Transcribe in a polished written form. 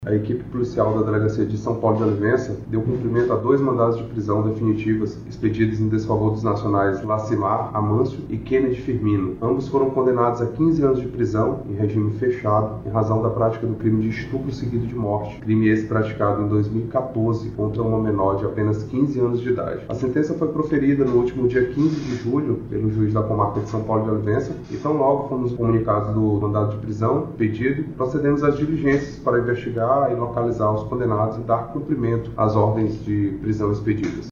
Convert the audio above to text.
A equipe policial da Delegacia de São Paulo de Olivença deu cumprimento a 2 mandados de prisão definitivos expedidos em desfavor dos nacionais Lacimar Amâncio e Kennedy Firmino. Ambos foram condenados a 15 anos de prisão em regime fechado em razão da prática do crime de estupro seguido de morte, crime esse praticado em 2014 contra uma menor de apenas 15 anos de idade. A sentença foi proferida no último dia 15 de julho pelo juiz da comarca de São Paulo de Olivença e tão logo fomos comunicados do mandado de prisão pedido, procedemos às diligências para investigar e localizar os condenados e dar cumprimento às ordens de prisão expedidas.